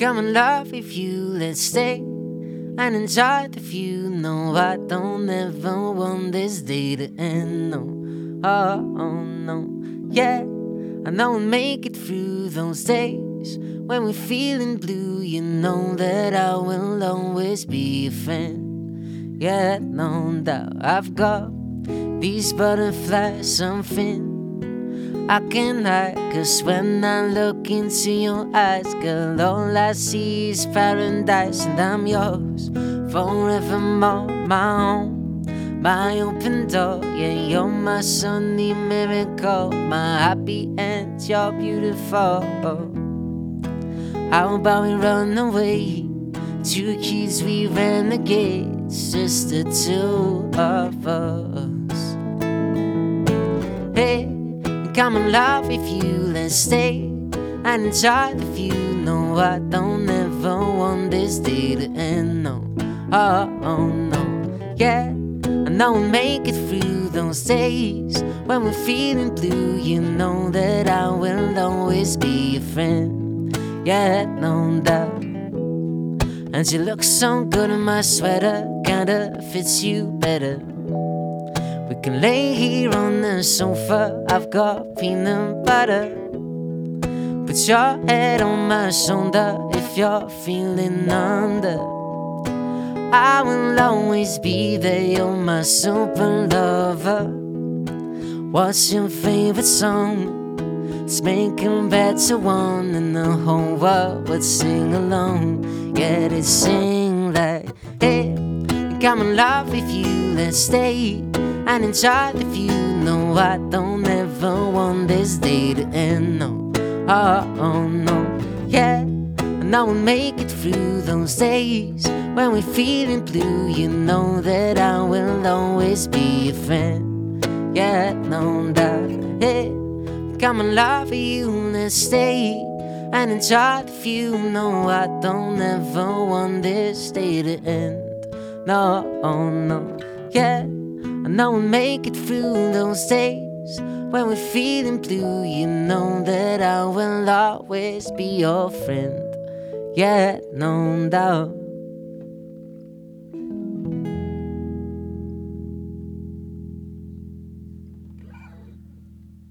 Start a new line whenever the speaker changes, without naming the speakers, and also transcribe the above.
come in love with you, let's stay and enjoy the view. No, I don't ever want this day to end, no. Oh, no, yeah, I know we'll make it through those days when we're feeling blue. You know that I will always be a friend. Yeah, no doubt I've got these butterflies, something I can hide. 'Cause when I look into your eyes, girl, all I see is paradise. And I'm yours forevermore, my home, my open door. Yeah, you're my sunny miracle, my happy end, you're beautiful. How about we run away? 2 kids, we renegades, just the 2 of us. Hey, come in love with you, let's stay and enjoy the view. No, I don't ever want this day to end, no. Oh, no, yeah, I know we'll make it through those days when we're feeling blue. You know that I will always be a friend. Yeah, no doubt. And you look so good in my sweater, kinda fits you better. We can lay here on the sofa, I've got peanut butter. Put your head on my shoulder if you're feeling under. I will always be there, you're my super lover. What's your favorite song? Let's make a better one, and the whole world would sing along. Yeah, they sing like, hey, come in love with you, let's stay and enjoy the view. No, I don't ever want this day to end, no. Oh, no, yeah, I know we'll make it through those days when we're feeling blue. You know that I will always be a friend. Yeah, no doubt. Hey, come in love with you, let's stay and enjoy the view. No, I don't ever want this day to end. No, no, yeah, I know we'll make it through those days when we're feeling blue. You know that I will always be your friend. Yeah, no doubt.